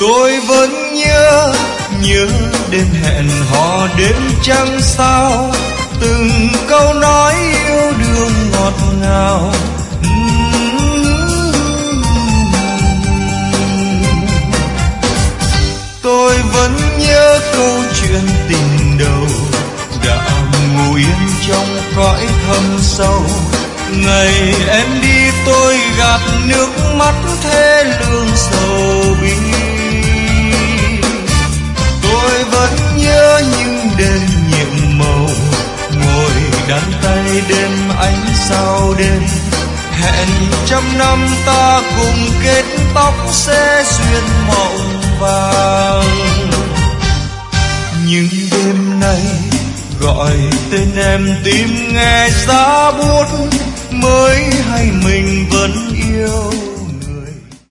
Tôi vẫn nhớ đêm hẹn hò đêm trăng sao, từng câu nói yêu đương ngọt ngào. Tôi vẫn nhớ câu chuyện tình đầu đã ngủ yên trong cõi thâm sâu. Ngày em đi tôi gạt nước mắt thê lương sầu bi. Tôi vẫn nhớ những đêm nhiệm màu, ngồi đan tay đêm ánh sao đêm. Hẹn trăm năm ta cùng kết tóc sẽ xuyên mộng vàng. Nhưng đêm nay gọi tên em tim nghe giá buốt, mới hay mình vẫn yêu.